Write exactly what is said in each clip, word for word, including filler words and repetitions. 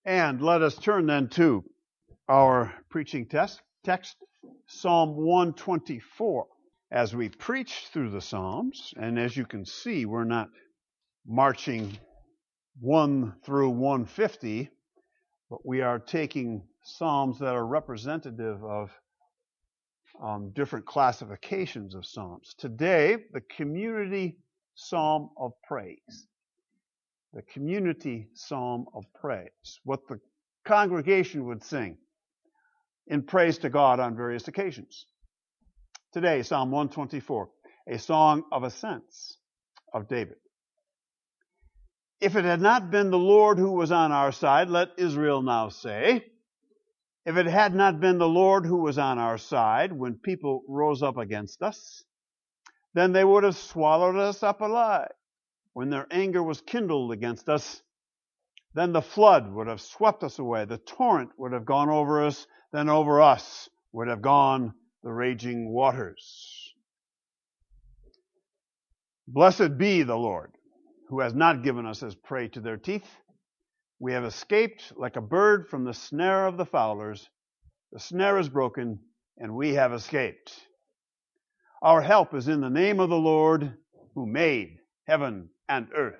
And let us turn then to our preaching text, text Psalm one twenty-four. As we preach through the Psalms, and as you can see, we're not marching one through one fifty, but we are taking Psalms that are representative of um, different classifications of Psalms. Today, the community Psalm of Praise. The community Psalm of Praise. What the congregation would sing in praise to God on various occasions. Today, Psalm one twenty-four, a song of ascents of David. If it had not been the Lord who was on our side, let Israel now say, if it had not been the Lord who was on our side when people rose up against us, then they would have swallowed us up alive. When their anger was kindled against us, then the flood would have swept us away. The torrent would have gone over us, then over us would have gone the raging waters. Blessed be the Lord, who has not given us as prey to their teeth. We have escaped like a bird from the snare of the fowlers. The snare is broken, and we have escaped. Our help is in the name of the Lord, who made heaven and earth.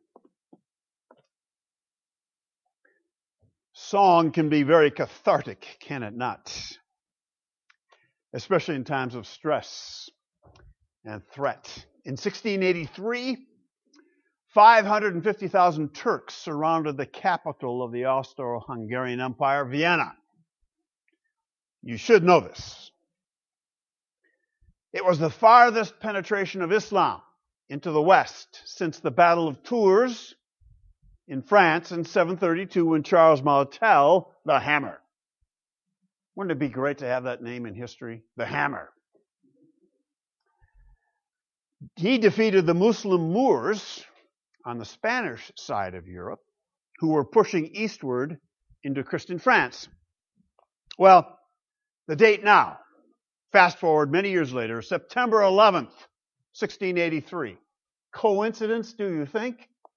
Song can be very cathartic, can it not? Especially in times of stress and threat. In sixteen eighty-three, five hundred fifty thousand Turks surrounded the capital of the Austro-Hungarian Empire, Vienna. You should know this. It was the farthest penetration of Islam into the West since the Battle of Tours in France in seven thirty-two when Charles Martel, the Hammer. Wouldn't it be great to have that name in history? The Hammer. He defeated the Muslim Moors on the Spanish side of Europe who were pushing eastward into Christian France. Well, the date now, fast forward many years later, September eleventh, sixteen eighty-three. Coincidence, do you think?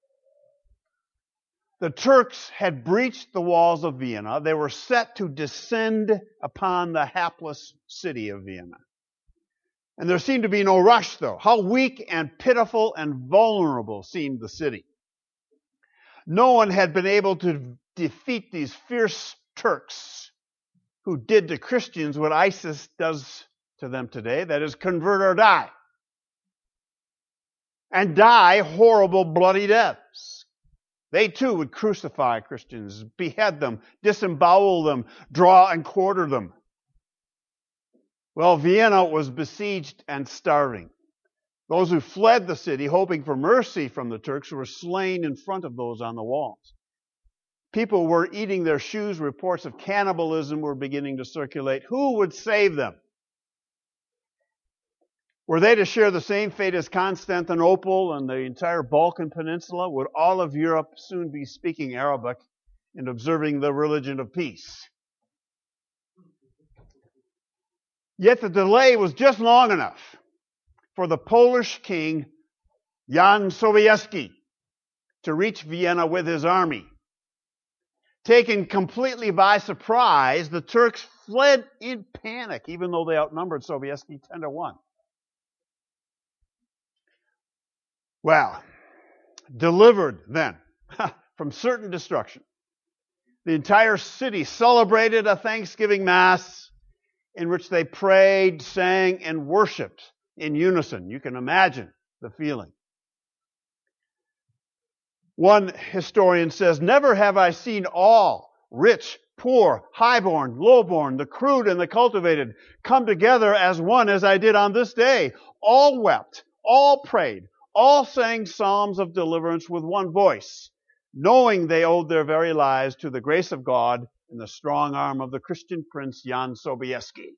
The Turks had breached the walls of Vienna. They were set to descend upon the hapless city of Vienna. And there seemed to be no rush, though. How weak and pitiful and vulnerable seemed the city. No one had been able to defeat these fierce Turks who did to Christians what ISIS does to them today, that is, convert or die. And die horrible, bloody deaths. They too would crucify Christians, behead them, disembowel them, draw and quarter them. Well, Vienna was besieged and starving. Those who fled the city, hoping for mercy from the Turks, were slain in front of those on the walls. People were eating their shoes. Reports of cannibalism were beginning to circulate. Who would save them? Were they to share the same fate as Constantinople and the entire Balkan Peninsula? Would all of Europe soon be speaking Arabic and observing the religion of peace? Yet the delay was just long enough for the Polish king Jan Sobieski to reach Vienna with his army. Taken completely by surprise, the Turks fled in panic, even though they outnumbered Sobieski ten to one. Well, delivered then from certain destruction, the entire city celebrated a Thanksgiving Mass in which they prayed, sang, and worshiped in unison. You can imagine the feeling. One historian says, "Never have I seen all, rich, poor, highborn, lowborn, the crude and the cultivated, come together as one as I did on this day. All wept, all prayed, all sang psalms of deliverance with one voice, knowing they owed their very lives to the grace of God and the strong arm of the Christian prince Jan Sobieski."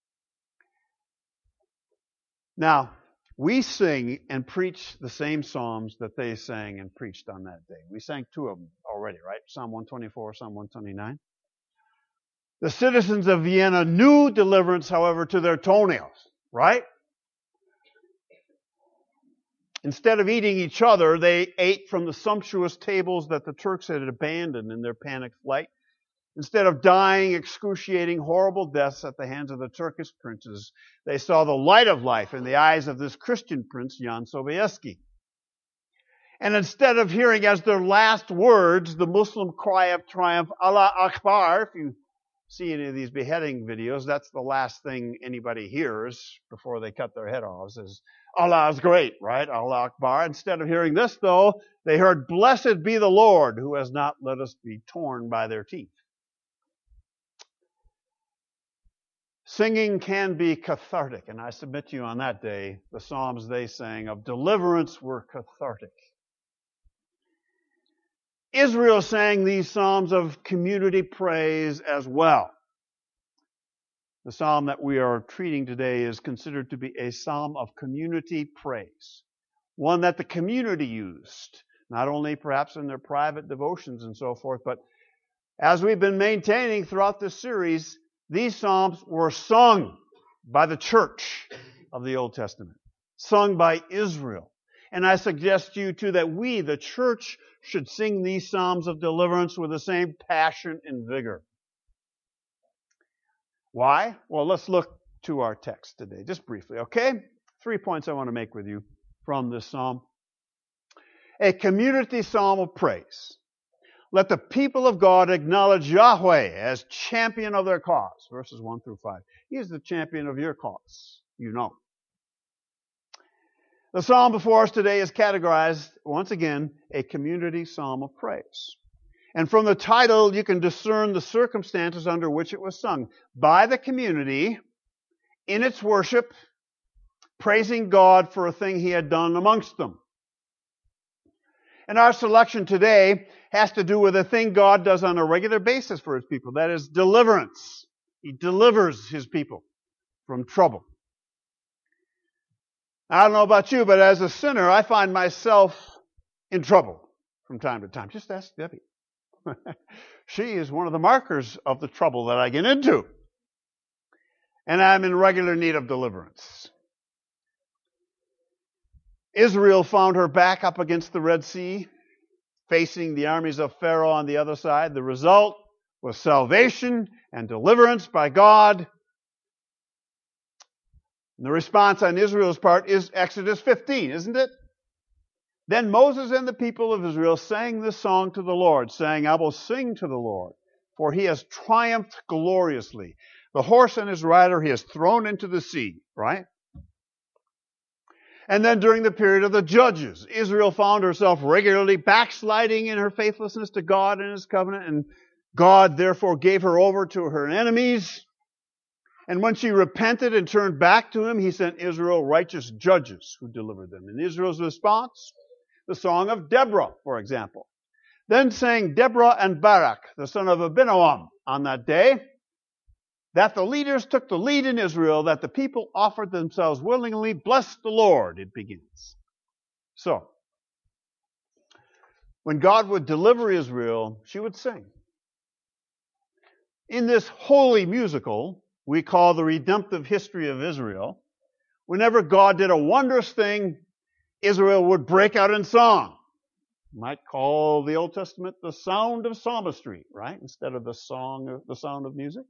Now, we sing and preach the same psalms that they sang and preached on that day. We sang two of them already, right? Psalm one twenty-four, Psalm one twenty-nine. The citizens of Vienna knew deliverance, however, to their toenails, right? Instead of eating each other, they ate from the sumptuous tables that the Turks had abandoned in their panic flight. Instead of dying excruciating, horrible deaths at the hands of the Turkish princes, they saw the light of life in the eyes of this Christian prince, Jan Sobieski. And instead of hearing as their last words the Muslim cry of triumph, Allah Akbar, if you see any of these beheading videos, that's the last thing anybody hears before they cut their head off, is Allah is great, right? Allah Akbar. Instead of hearing this, though, they heard, blessed be the Lord who has not let us be torn by their teeth. Singing can be cathartic, and I submit to you on that day, the psalms they sang of deliverance were cathartic. Israel sang these psalms of community praise as well. The psalm that we are treating today is considered to be a psalm of community praise, one that the community used, not only perhaps in their private devotions and so forth, but as we've been maintaining throughout this series, these psalms were sung by the church of the Old Testament, sung by Israel. And I suggest to you, too, that we, the church, should sing these psalms of deliverance with the same passion and vigor. Why? Well, let's look to our text today, just briefly, okay? Three points I want to make with you from this psalm. A community psalm of praise. Let the people of God acknowledge Yahweh as champion of their cause. Verses one through five. He is the champion of your cause, you know. The psalm before us today is categorized, once again, a community psalm of praise. And from the title, you can discern the circumstances under which it was sung. By the community, in its worship, praising God for a thing He had done amongst them. And our selection today has to do with a thing God does on a regular basis for His people. That is deliverance. He delivers His people from trouble. I don't know about you, but as a sinner, I find myself in trouble from time to time. Just ask Debbie. She is one of the markers of the trouble that I get into. And I'm in regular need of deliverance. Israel found her back up against the Red Sea, facing the armies of Pharaoh on the other side. The result was salvation and deliverance by God. And the response on Israel's part is Exodus fifteen, isn't it? Then Moses and the people of Israel sang this song to the Lord, saying, I will sing to the Lord, for He has triumphed gloriously. The horse and his rider He has thrown into the sea, right? And then during the period of the judges, Israel found herself regularly backsliding in her faithlessness to God and His covenant, and God therefore gave her over to her enemies. And when she repented and turned back to Him, He sent Israel righteous judges who delivered them. In Israel's response, the song of Deborah, for example. Then sang Deborah and Barak, the son of Abinoam, on that day, that the leaders took the lead in Israel, that the people offered themselves willingly. Bless the Lord, it begins. So, when God would deliver Israel, she would sing. In this holy musical we call the redemptive history of Israel, whenever God did a wondrous thing, Israel would break out in song. You might call the Old Testament the sound of psalmistry, right? Instead of the song of the sound of music.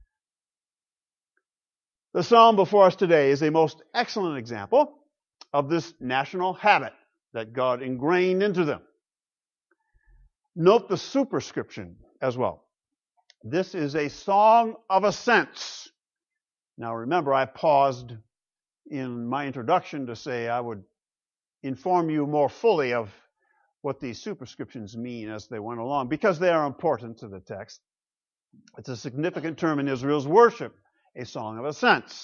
The psalm before us today is a most excellent example of this national habit that God ingrained into them. Note the superscription as well. This is a song of ascents. Now remember, I paused in my introduction to say I would inform you more fully of what these superscriptions mean as they went along, because they are important to the text. It's a significant term in Israel's worship, a song of ascents.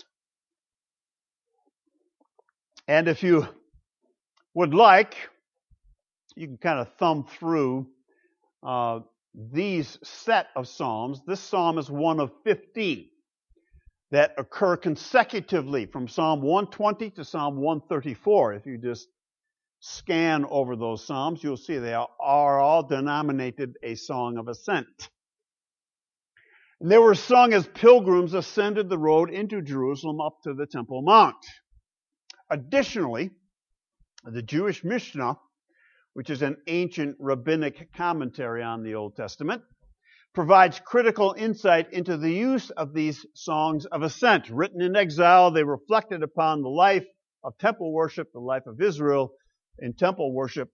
And if you would like, you can kind of thumb through uh, these set of psalms. This psalm is one of fifteen that occur consecutively from Psalm one twenty to Psalm one thirty-four. If you just scan over those psalms, you'll see they are, are all denominated a song of ascent. And they were sung as pilgrims ascended the road into Jerusalem up to the Temple Mount. Additionally, The Jewish Mishnah, which is an ancient rabbinic commentary on the Old Testament, provides critical insight into the use of these songs of ascent. Written in exile, they reflected upon the life of temple worship, the life of Israel in temple worship.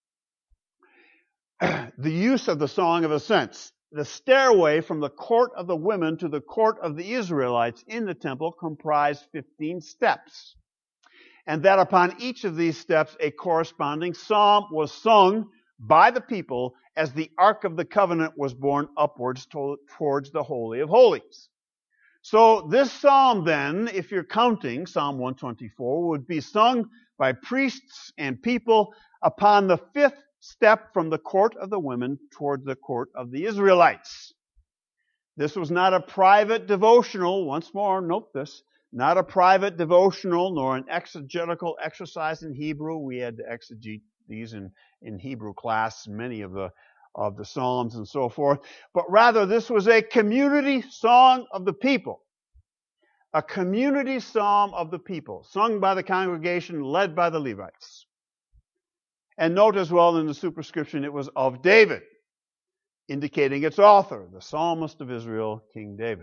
The use of the Song of Ascents. The stairway from the court of the women to the court of the Israelites in the temple comprised fifteen steps. And that upon each of these steps a corresponding psalm was sung by the people as the Ark of the Covenant was borne upwards to, towards the Holy of Holies. So this psalm then, if you're counting, Psalm one twenty-four, would be sung by priests and people upon the fifth step from the court of the women toward the court of the Israelites. This was not a private devotional, once more, note this, not a private devotional nor an exegetical exercise in Hebrew. We had to exegete these in, in Hebrew class, many of the of the Psalms and so forth. But rather, this was a community song of the people. A community psalm of the people, sung by the congregation, led by the Levites. And note as well in the superscription, it was of David, indicating its author, the psalmist of Israel, King David.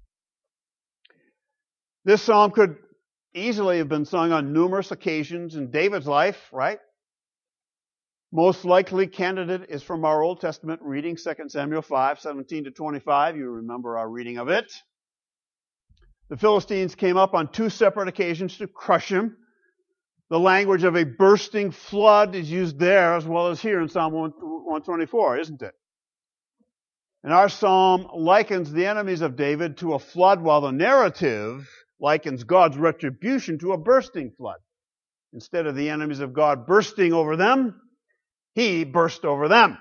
This psalm could easily have been sung on numerous occasions in David's life, right? Most likely candidate is from our Old Testament reading, Second Samuel five, seventeen to twenty-five. You remember our reading of it. The Philistines came up on two separate occasions to crush him. The language of a bursting flood is used there as well as here in Psalm one twenty-four, isn't it? And our psalm likens the enemies of David to a flood, while the narrative likens God's retribution to a bursting flood. Instead of the enemies of God bursting over them, he burst over them.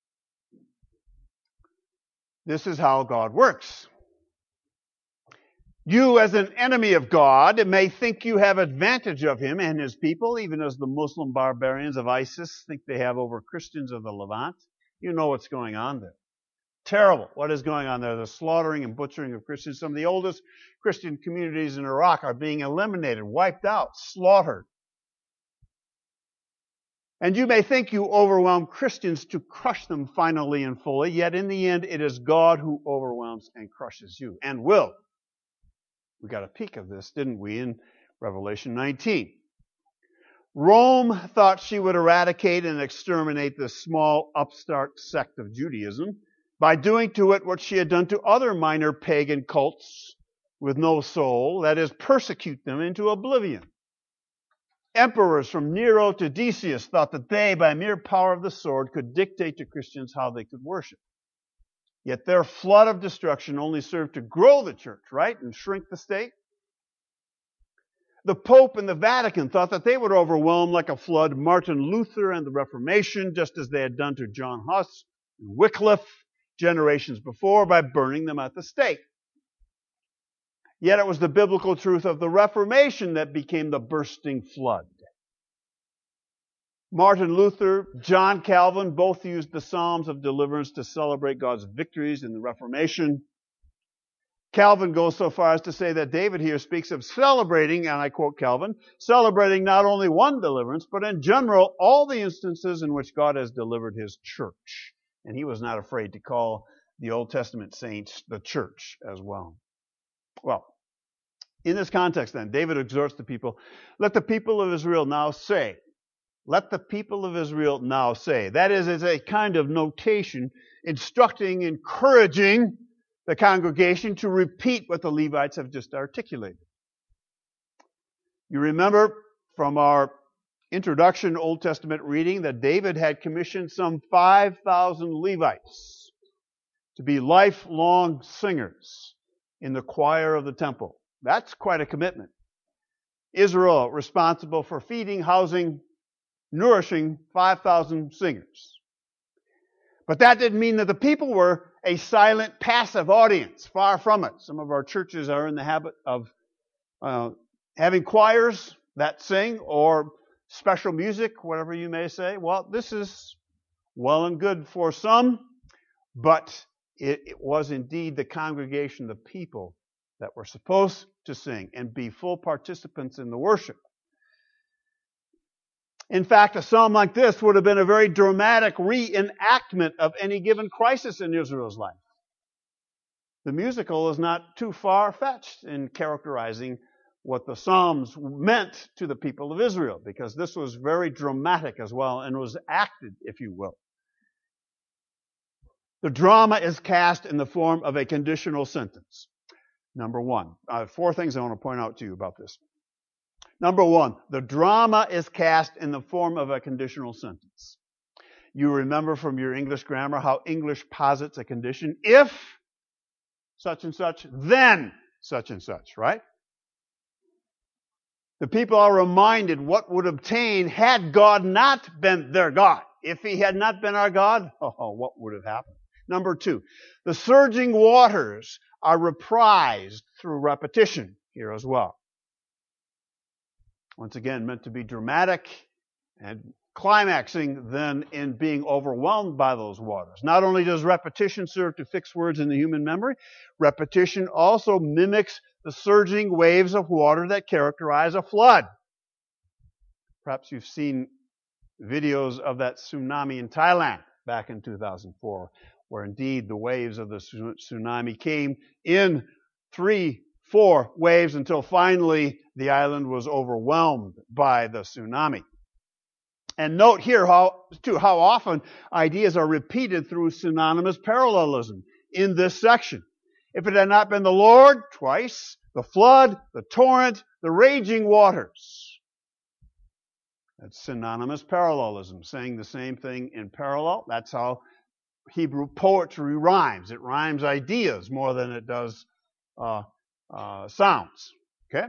This is how God works. You, as an enemy of God, may think you have advantage of him and his people, even as the Muslim barbarians of ISIS think they have over Christians of the Levant. You know what's going on there. Terrible. What is going on there? The slaughtering and butchering of Christians. Some of the oldest Christian communities in Iraq are being eliminated, wiped out, slaughtered. And you may think you overwhelm Christians to crush them finally and fully, yet in the end it is God who overwhelms and crushes you, and will. We got a peek of this, didn't we, in Revelation nineteen. Rome thought she would eradicate and exterminate this small upstart sect of Judaism by doing to it what she had done to other minor pagan cults with no soul, that is, persecute them into oblivion. Emperors from Nero to Decius thought that they, by mere power of the sword, could dictate to Christians how they could worship. Yet their flood of destruction only served to grow the church, right, and shrink the state. The Pope and the Vatican thought that they would overwhelm like a flood Martin Luther and the Reformation, just as they had done to John Huss and Wycliffe generations before by burning them at the stake. Yet it was the biblical truth of the Reformation that became the bursting flood. Martin Luther, John Calvin both used the Psalms of deliverance to celebrate God's victories in the Reformation. Calvin goes so far as to say that David here speaks of celebrating, and I quote Calvin, celebrating not only one deliverance, but in general all the instances in which God has delivered his church. And he was not afraid to call the Old Testament saints the church as well. Well, in this context then, David exhorts the people, let the people of Israel now say, let the people of Israel now say. That is, it's a kind of notation instructing, encouraging the congregation to repeat what the Levites have just articulated. You remember from our introduction Old Testament reading that David had commissioned some five thousand Levites to be lifelong singers in the choir of the temple. That's quite a commitment. Israel responsible for feeding, housing, nourishing five thousand singers. But that didn't mean that the people were a silent, passive audience. Far from it. Some of our churches are in the habit of uh, having choirs that sing or special music, whatever you may say. Well, this is well and good for some, but it, it was indeed the congregation, the people, that were supposed to sing and be full participants in the worship. In fact, a psalm like this would have been a very dramatic reenactment of any given crisis in Israel's life. The musical is not too far-fetched in characterizing what the Psalms meant to the people of Israel, because this was very dramatic as well and was acted, if you will. The drama is cast in the form of a conditional sentence. Number one. Uh, four things I want to point out to you about this. Number one, the drama is cast in the form of a conditional sentence. You remember from your English grammar how English posits a condition. If such and such, then such and such, right? The people are reminded what would obtain had God not been their God. If he had not been our God, oh, what would have happened? Number two, the surging waters are reprised through repetition here as well. Once again, meant to be dramatic and climaxing then in being overwhelmed by those waters. Not only does repetition serve to fix words in the human memory, repetition also mimics the surging waves of water that characterize a flood. Perhaps you've seen videos of that tsunami in Thailand back in two thousand four, where indeed the waves of the tsunami came in three, four waves until finally the island was overwhelmed by the tsunami. And note here how, too, how often ideas are repeated through synonymous parallelism in this section. If it had not been the Lord, twice, the flood, the torrent, the raging waters. That's synonymous parallelism, saying the same thing in parallel. That's how Hebrew poetry rhymes. It rhymes ideas more than it does uh, uh, sounds. Okay?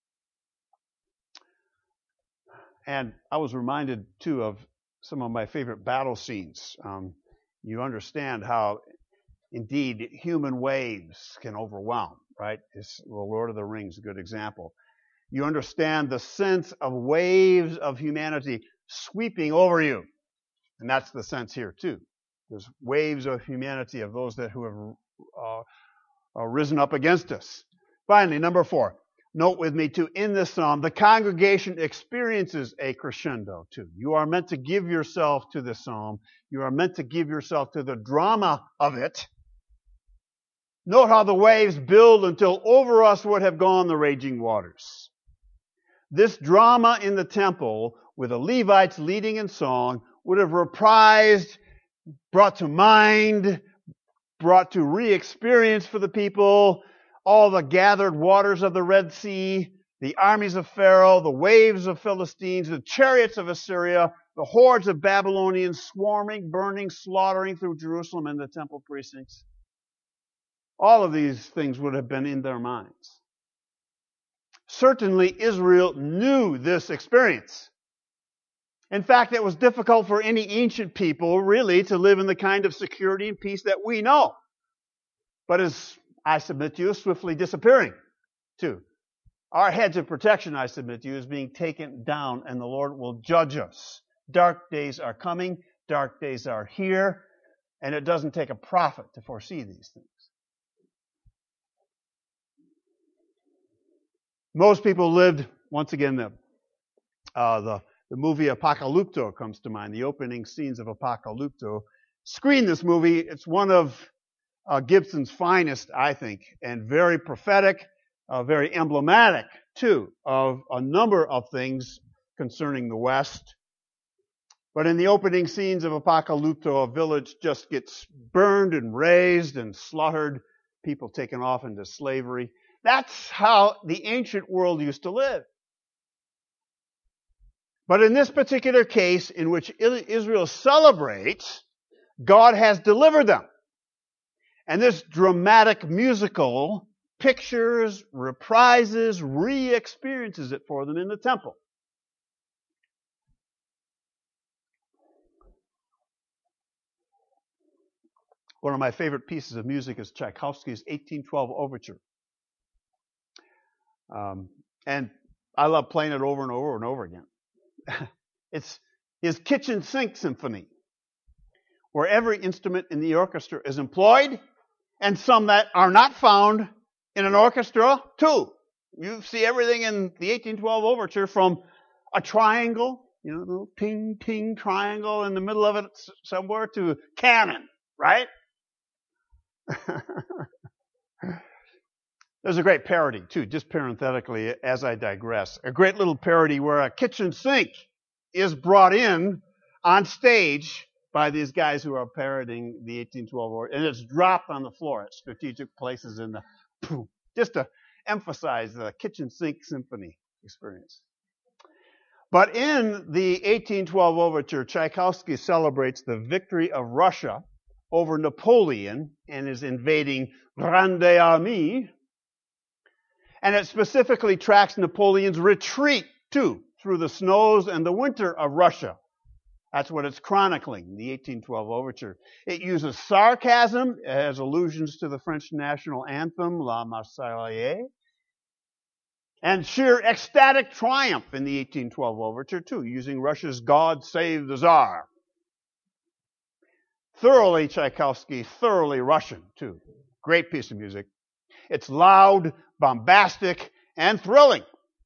And I was reminded, too, of some of my favorite battle scenes. Um, you understand how, indeed, human waves can overwhelm, right? It's the Lord of the Rings, a good example. You understand the sense of waves of humanity sweeping over you. And that's the sense here, too. There's waves of humanity of those that who have uh, uh, risen up against us. Finally, number four. Note with me, too, in this psalm, the congregation experiences a crescendo, too. You are meant to give yourself to this psalm. You are meant to give yourself to the drama of it. Note how the waves build until over us would have gone the raging waters. This drama in the temple, with the Levites leading in song, would have reprised, brought to mind, brought to re-experience for the people all the gathered waters of the Red Sea, the armies of Pharaoh, the waves of Philistines, the chariots of Assyria, the hordes of Babylonians swarming, burning, slaughtering through Jerusalem and the temple precincts. All of these things would have been in their minds. Certainly, Israel knew this experience. In fact, it was difficult for any ancient people, really, to live in the kind of security and peace that we know. But as I submit to you, swiftly disappearing, too. Our hedge of protection, I submit to you, is being taken down, and the Lord will judge us. Dark days are coming. Dark days are here. And it doesn't take a prophet to foresee these things. Most people lived, once again, the, uh, the, the movie Apocalypto comes to mind. The opening scenes of Apocalypto. Screen this movie. It's one of Uh, Gibson's finest, I think, and very prophetic, uh, very emblematic, too, of a number of things concerning the West. But in the opening scenes of Apocalypto, a village just gets burned and razed and slaughtered, people taken off into slavery. That's how the ancient world used to live. But in this particular case, in which Israel celebrates, God has delivered them. And this dramatic musical pictures, reprises, re-experiences it for them in the temple. One of my favorite pieces of music is Tchaikovsky's eighteen twelve Overture. Um, and I love playing it over and over and over again. It's his kitchen sink symphony, where every instrument in the orchestra is employed, and some that are not found in an orchestra, too. You see everything in the eighteen twelve Overture, from a triangle you know, little ting, ting triangle in the middle of it somewhere, to cannon, right? There's a great parody, too, just parenthetically, as I digress. A great little parody where a kitchen sink is brought in on stage by these guys who are parodying the eighteen twelve order, and it's dropped on the floor at strategic places in the, boom, just to emphasize the kitchen sink symphony experience. But in the eighteen twelve overture, Tchaikovsky celebrates the victory of Russia over Napoleon and his invading Grande Armée. And it specifically tracks Napoleon's retreat, too, through the snows and the winter of Russia. That's what it's chronicling, the eighteen twelve overture. It uses sarcasm, it has allusions to the French national anthem, La Marseillaise, and sheer ecstatic triumph in the eighteen twelve overture, too, using Russia's God Save the Tsar. Thoroughly Tchaikovsky, thoroughly Russian, too. Great piece of music. It's loud, bombastic, and thrilling.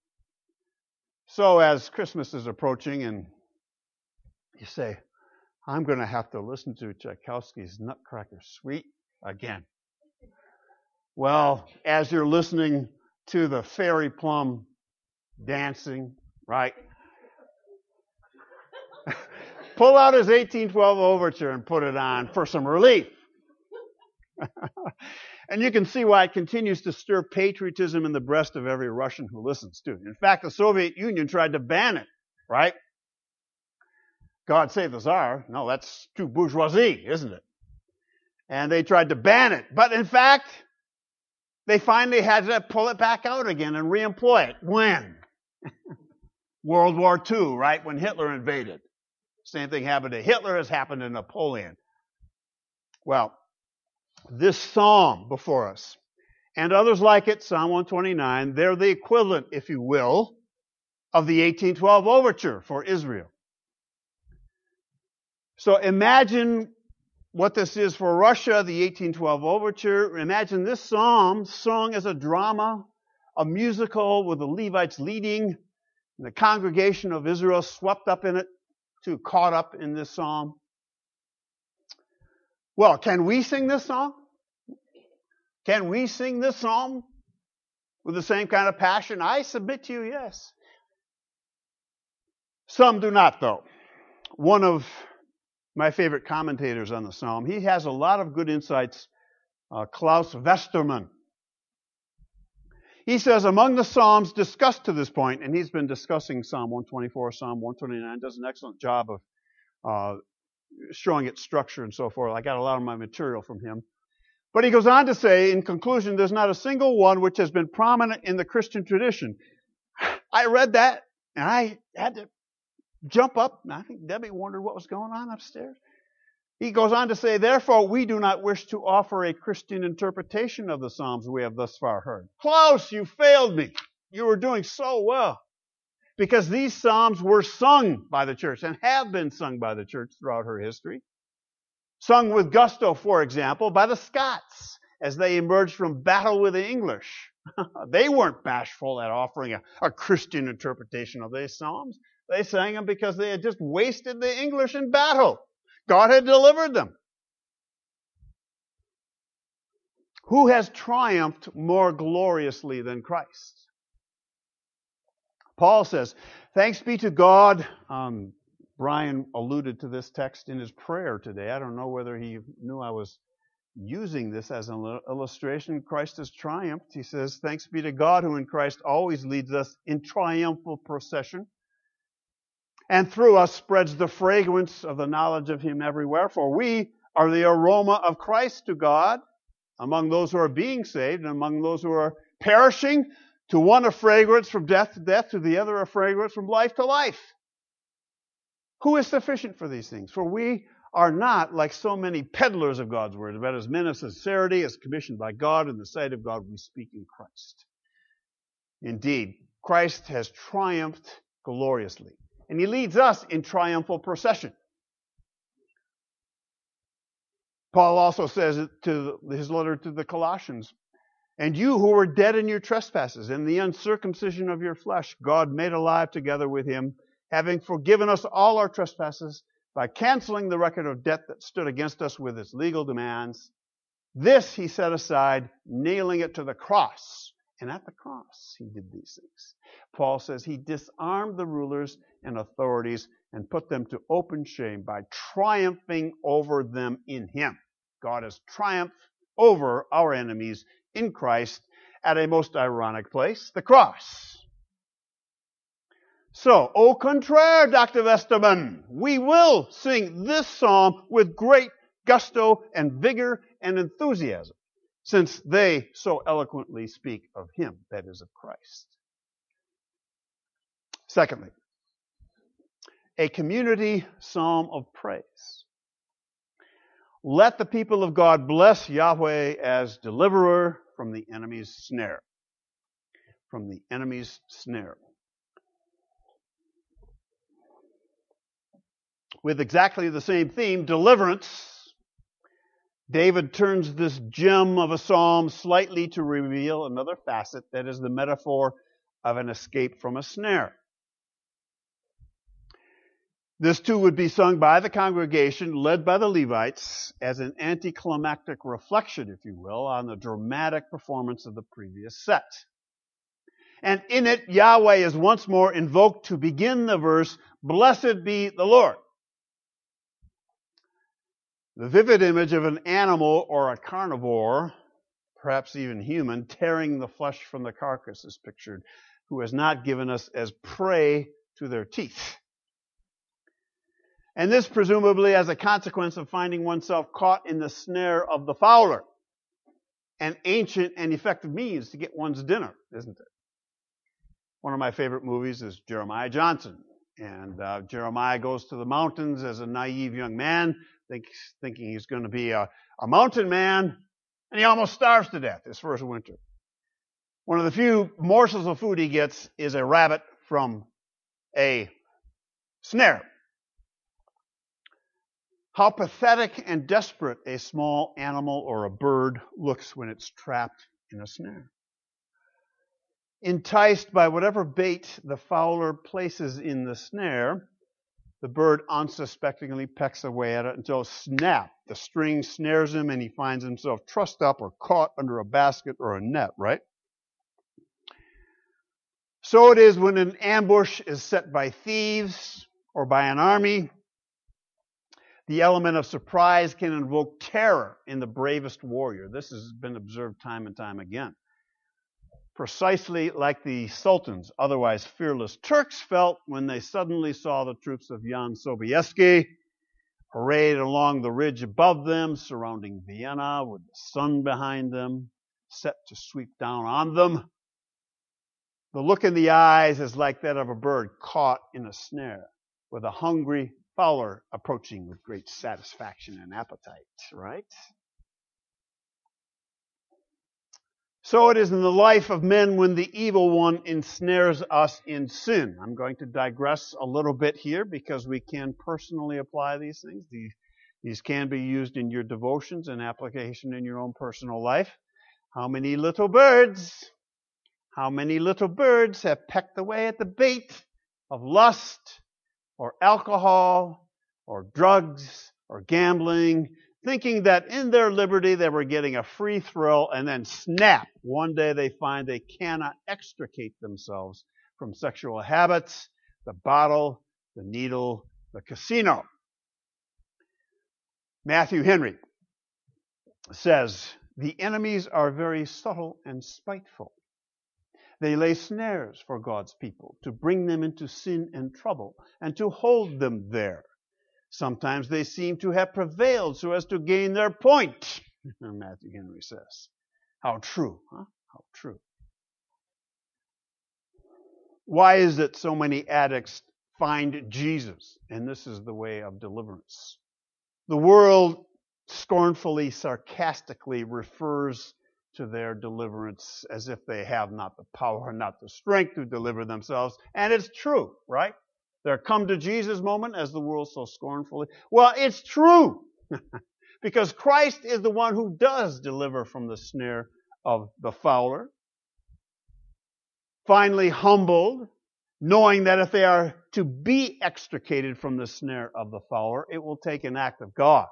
So as Christmas is approaching and you say, I'm going to have to listen to Tchaikovsky's Nutcracker Suite again. Well, as you're listening to the fairy plum dancing, right? Pull out his eighteen twelve overture and put it on for some relief. And you can see why it continues to stir patriotism in the breast of every Russian who listens to it. In fact, the Soviet Union tried to ban it, right? God Save the Tsar. No, that's too bourgeoisie, isn't it? And they tried to ban it. But in fact, they finally had to pull it back out again and reemploy it. When? World War Two, right? When Hitler invaded. Same thing happened to Hitler as happened to Napoleon. Well, this psalm before us, and others like it, Psalm one twenty-nine, they're the equivalent, if you will, of the eighteen twelve overture for Israel. So imagine what this is for Russia, the eighteen twelve overture. Imagine this psalm sung as a drama, a musical with the Levites leading, and the congregation of Israel swept up in it, too, caught up in this psalm. Well, can we sing this song? Can we sing this psalm with the same kind of passion? I submit to you, yes. Some do not, though. One of my favorite commentators on the psalm, he has a lot of good insights, uh, Klaus Westermann. He says, among the psalms discussed to this point, and he's been discussing Psalm one twenty-four, Psalm one twenty-nine, does an excellent job of uh, showing its structure and so forth. I got a lot of my material from him. But he goes on to say, in conclusion, there's not a single one which has been prominent in the Christian tradition. I read that, and I had to jump up, and I think Debbie wondered what was going on upstairs. He goes on to say, therefore, we do not wish to offer a Christian interpretation of the Psalms we have thus far heard. Klaus, you failed me. You were doing so well. Because these Psalms were sung by the church and have been sung by the church throughout her history. Sung with gusto, for example, by the Scots as they emerged from battle with the English. They weren't bashful at offering a, a Christian interpretation of these Psalms. They sang them because they had just wasted the English in battle. God had delivered them. Who has triumphed more gloriously than Christ? Paul says, thanks be to God. Um, Brian alluded to this text in his prayer today. I don't know whether he knew I was using this as an illustration. Christ has triumphed. He says, thanks be to God who in Christ always leads us in triumphal procession, and through us spreads the fragrance of the knowledge of Him everywhere. For we are the aroma of Christ to God among those who are being saved and among those who are perishing. To one a fragrance from death to death, to the other a fragrance from life to life. Who is sufficient for these things? For we are not like so many peddlers of God's word, but as men of sincerity, as commissioned by God in the sight of God, we speak in Christ. Indeed, Christ has triumphed gloriously, and He leads us in triumphal procession. Paul also says it to his letter to the Colossians, and you who were dead in your trespasses and the uncircumcision of your flesh, God made alive together with Him, having forgiven us all our trespasses by canceling the record of debt that stood against us with its legal demands. This he set aside, nailing it to the cross. And at the cross, he did these things. Paul says he disarmed the rulers and authorities and put them to open shame by triumphing over them in him. God has triumphed over our enemies in Christ at a most ironic place, the cross. So, au contraire, Doctor Westerman, we will sing this psalm with great gusto and vigor and enthusiasm, since they so eloquently speak of him, that is, of Christ. Secondly, a community psalm of praise. Let the people of God bless Yahweh as deliverer from the enemy's snare. From the enemy's snare. With exactly the same theme, deliverance, David turns this gem of a psalm slightly to reveal another facet, that is the metaphor of an escape from a snare. This too would be sung by the congregation, led by the Levites, as an anticlimactic reflection, if you will, on the dramatic performance of the previous set. And in it, Yahweh is once more invoked to begin the verse, "Blessed be the Lord." The vivid image of an animal or a carnivore, perhaps even human, tearing the flesh from the carcass is pictured, who has not given us as prey to their teeth. And this presumably as a consequence of finding oneself caught in the snare of the fowler. An ancient and effective means to get one's dinner, isn't it? One of my favorite movies is Jeremiah Johnson. And uh, Jeremiah goes to the mountains as a naive young man, think, thinking he's going to be a, a mountain man, and he almost starves to death his first winter. One of the few morsels of food he gets is a rabbit from a snare. How pathetic and desperate a small animal or a bird looks when it's trapped in a snare. Enticed by whatever bait the fowler places in the snare, the bird unsuspectingly pecks away at it until snap, the string snares him and he finds himself trussed up or caught under a basket or a net, right? So it is when an ambush is set by thieves or by an army. The element of surprise can invoke terror in the bravest warrior. This has been observed time and time again. Precisely like the Sultan's otherwise fearless Turks felt when they suddenly saw the troops of Jan Sobieski arrayed along the ridge above them, surrounding Vienna with the sun behind them, set to sweep down on them. The look in the eyes is like that of a bird caught in a snare, with a hungry fowler approaching with great satisfaction and appetite, right? So it is in the life of men when the evil one ensnares us in sin. I'm going to digress a little bit here because we can personally apply these things. These, these can be used in your devotions and application in your own personal life. How many little birds, how many little birds have pecked away at the bait of lust or alcohol or drugs or gambling, thinking that in their liberty they were getting a free thrill, and then snap, one day they find they cannot extricate themselves from sexual habits, the bottle, the needle, the casino. Matthew Henry says, "The enemies are very subtle and spiteful. They lay snares for God's people to bring them into sin and trouble and to hold them there. Sometimes they seem to have prevailed so as to gain their point," Matthew Henry says. How true, huh? How true. Why is it so many addicts find Jesus? And this is the way of deliverance. The world scornfully, sarcastically refers to their deliverance as if they have not the power, not the strength to deliver themselves. And it's true, right? Their come to Jesus moment, as the world so scornfully. Well, it's true. Because Christ is the one who does deliver from the snare of the fowler. Finally humbled, knowing that if they are to be extricated from the snare of the fowler, it will take an act of God.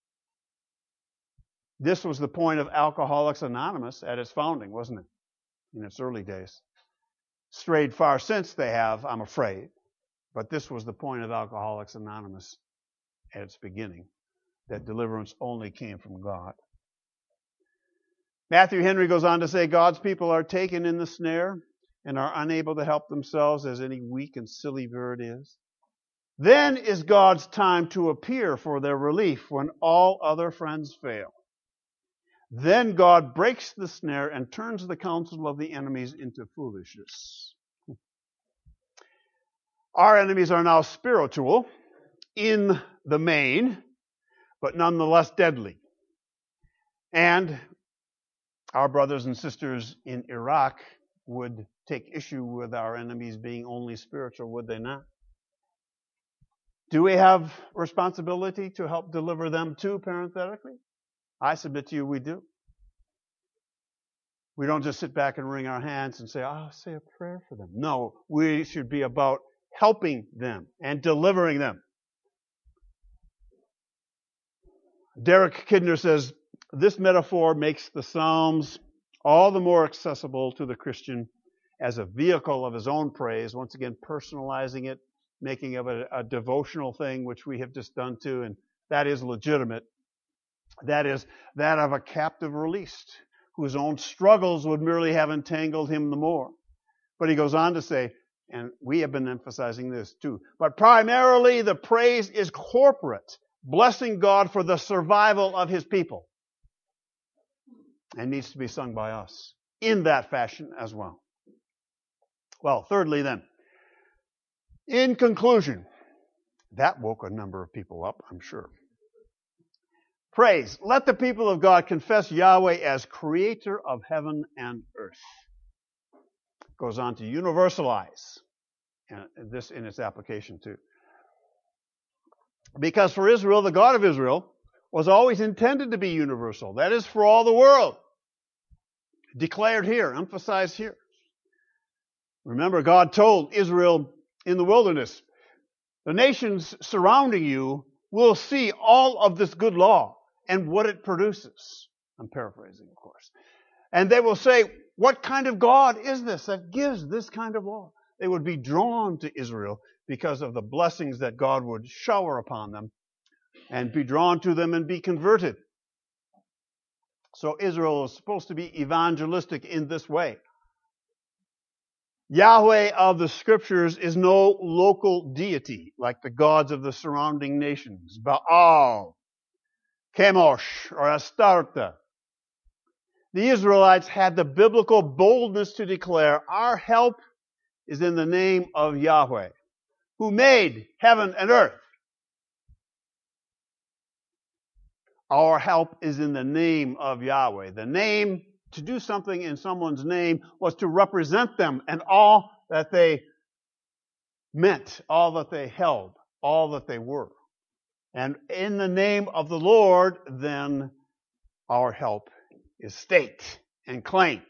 This was the point of Alcoholics Anonymous at its founding, wasn't it? In its early days. Strayed far since they have, I'm afraid. But this was the point of Alcoholics Anonymous at its beginning, that deliverance only came from God. Matthew Henry goes on to say, God's people are taken in the snare and are unable to help themselves, as any weak and silly bird is. Then is God's time to appear for their relief when all other friends fail. Then God breaks the snare and turns the counsel of the enemies into foolishness. Our enemies are now spiritual in the main, but nonetheless deadly. And our brothers and sisters in Iraq would take issue with our enemies being only spiritual, would they not? Do we have responsibility to help deliver them too, parenthetically? I submit to you we do. We don't just sit back and wring our hands and say, oh, say a prayer for them. No, we should be about helping them and delivering them. Derek Kidner says, this metaphor makes the Psalms all the more accessible to the Christian as a vehicle of his own praise, once again personalizing it, making of it a devotional thing, which we have just done too, and that is legitimate. That is that of a captive released, whose own struggles would merely have entangled him the more. But he goes on to say, and we have been emphasizing this too, but primarily the praise is corporate, blessing God for the survival of his people. And needs to be sung by us in that fashion as well. Well, thirdly then, in conclusion, that woke a number of people up, I'm sure. Praise. Let the people of God confess Yahweh as creator of heaven and earth. Goes on to universalize this in its application too. Because for Israel, the God of Israel was always intended to be universal. That is for all the world. Declared here, emphasized here. Remember, God told Israel in the wilderness, the nations surrounding you will see all of this good law and what it produces. I'm paraphrasing, of course. And they will say, what kind of God is this that gives this kind of law? They would be drawn to Israel because of the blessings that God would shower upon them and be drawn to them and be converted. So Israel is supposed to be evangelistic in this way. Yahweh of the Scriptures is no local deity like the gods of the surrounding nations, Baal, Chemosh, or Astarte. The Israelites had the biblical boldness to declare, our help is in the name of Yahweh, who made heaven and earth. Our help is in the name of Yahweh. The name, to do something in someone's name, was to represent them and all that they meant, all that they held, all that they were. And in the name of the Lord, then, our help is staked and claimed.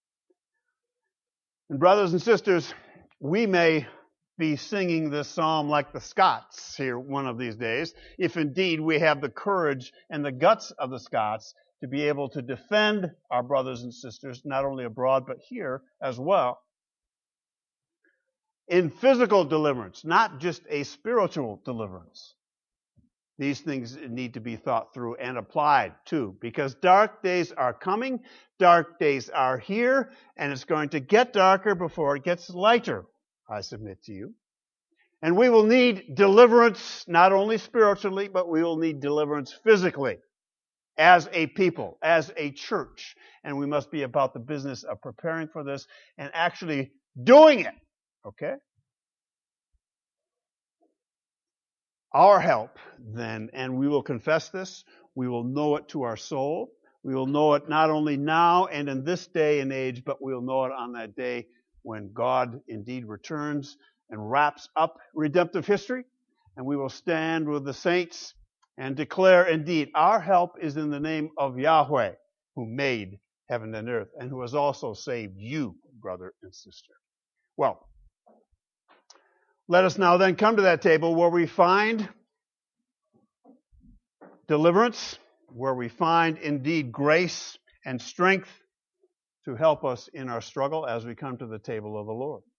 And brothers and sisters, we may be singing this psalm like the Scots here one of these days, if indeed we have the courage and the guts of the Scots to be able to defend our brothers and sisters, not only abroad but here as well, in physical deliverance, not just a spiritual deliverance. These things need to be thought through and applied too, because dark days are coming, dark days are here, and it's going to get darker before it gets lighter, I submit to you. And we will need deliverance, not only spiritually, but we will need deliverance physically as a people, as a church. And we must be about the business of preparing for this and actually doing it. Okay? Our help, then, and we will confess this, we will know it to our soul. We will know it not only now and in this day and age, but we will know it on that day when God indeed returns and wraps up redemptive history. And we will stand with the saints and declare, indeed, our help is in the name of Yahweh, who made heaven and earth, and who has also saved you, brother and sister. Well, Let us now then come to that table where we find deliverance, where we find indeed grace and strength to help us in our struggle as we come to the table of the Lord.